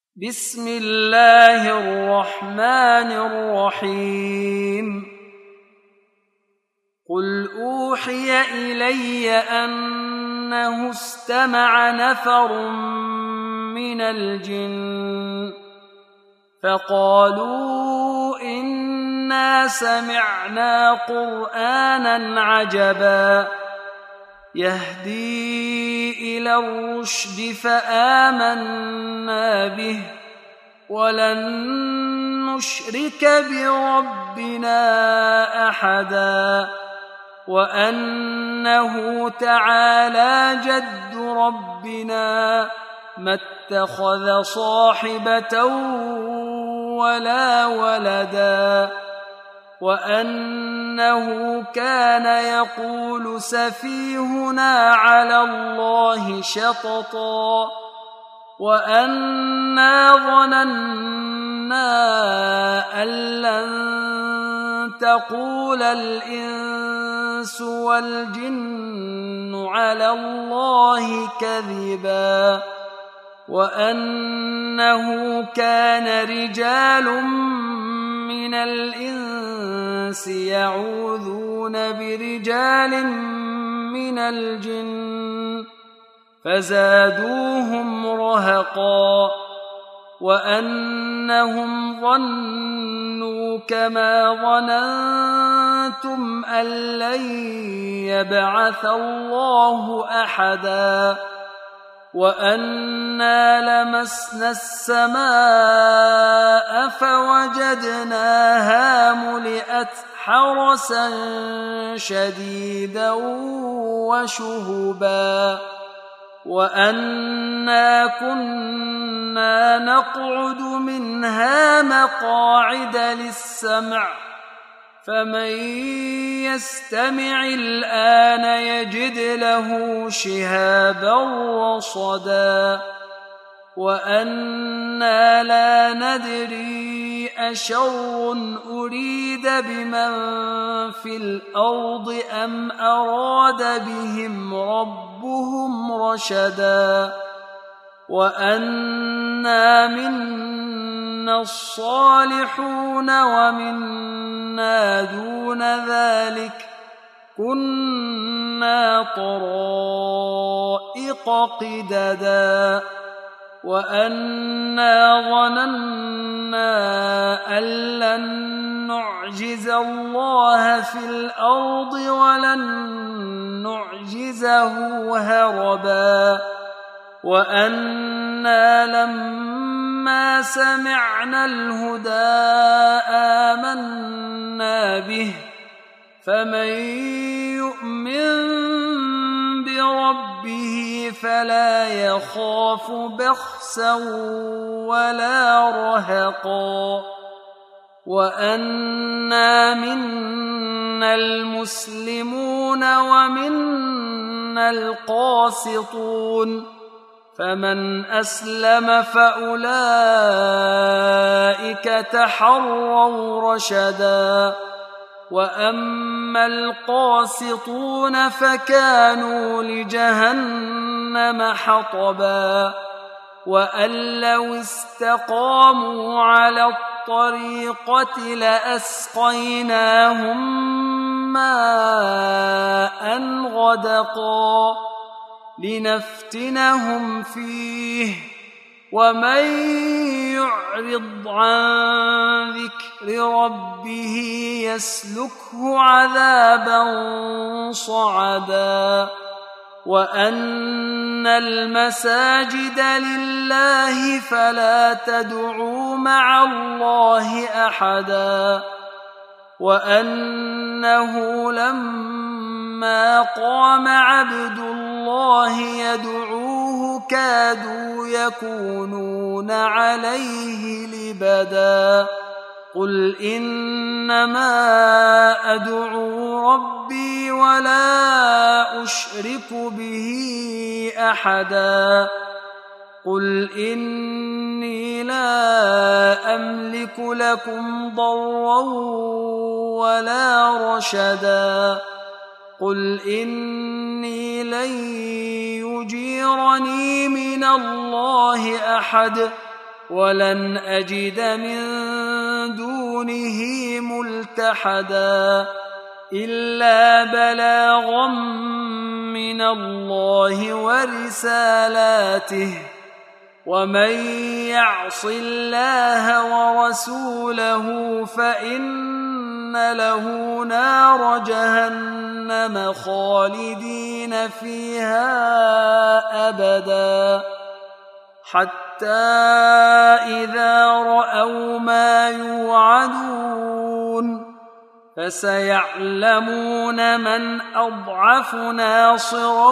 بسم الله الرحمن الرحيم قل أوحي إلي أنه استمع نفر من الجن فقالوا إنا سمعنا قرآنا عجبا يهدي إلى الرشد فآمنا به ولن نشرك بربنا أحدا وأنه تعالى جد ربنا ما اتخذ صاحبة ولا ولدا وأنه كان يقول سفيهنا على الله شططا وأنا ظننا أن لن تقول الإنس والجن على الله كذبا وأنه كان رجال من الإنس يعوذون برجال من الجن فزادوهم رهقا وأنهم ظنوا كما ظننتم أن لن يبعث الله أحدا وأنا لمسنا السماء فوجدناها ملئت حرسا شديدا وشهبا وأنا كنا نقعد منها مقاعد للسمع فمن يستمع الآن يجد له شهابا رصدا وأنا لا ندري أشر أريد بمن في الأرض أم أراد بهم ربهم رشدا وأنا منا الصالحون ومنا دون ذلك كنا طرائق قددا وأنا ظننا أن لن نعجز الله في الأرض ولن نعجزه هربا وأنا لما سمعنا الهدى آمنا به فمن يؤمن بربه فلا يخاف بخسا ولا رهقا وأنا منا المسلمون ومنا القاسطون فمن أسلم فأولئك تحروا رشدا وأما القاسطون فكانوا لجهنم حطبا وأن لو استقاموا على الطريقة لأسقيناهم ماء غدقا لنفتنهم فيه ومن يعرض عن ذكر ربه يسلكه عذابا صعدا وأن المساجد لله فلا تدعوا مع الله أحدا وأنه لما قام عبد الله يدعوه كادوا يكونون عليه لبدا قل إنما أدعو ربي ولا أشرك به أحدا قل إني لا أملك لكم ضرا ولا رشدا قل إني لن يجيرني من الله أحد ولن أجد من دونه ملتحدا إلا بلاغا من الله ورسالاته ومن يعص الله ورسوله فإن له نار جهنم خالدين فيها أبدا حتى إذا رأوا ما يوعدون فسيعلمون من أضعف ناصرا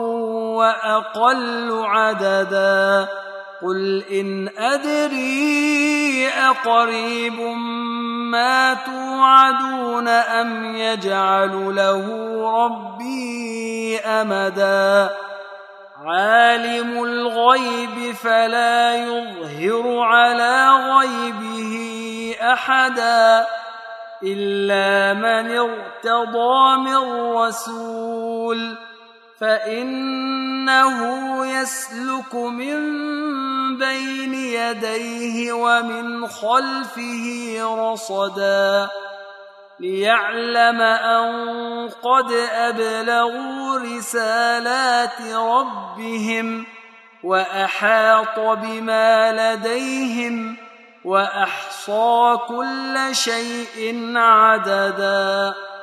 وأقل عددا قل إن أدري أقريب ما توعدون أم يجعل له ربي أمدا عالم الغيب فلا يظهر على غيبه أحدا إلا من ارتضى من رسول فإنه يسلك من بين يديه ومن خلفه رصدا ليعلم أن قد أبلغوا رسالات ربهم وأحاط بما لديهم وأحصى كل شيء عددا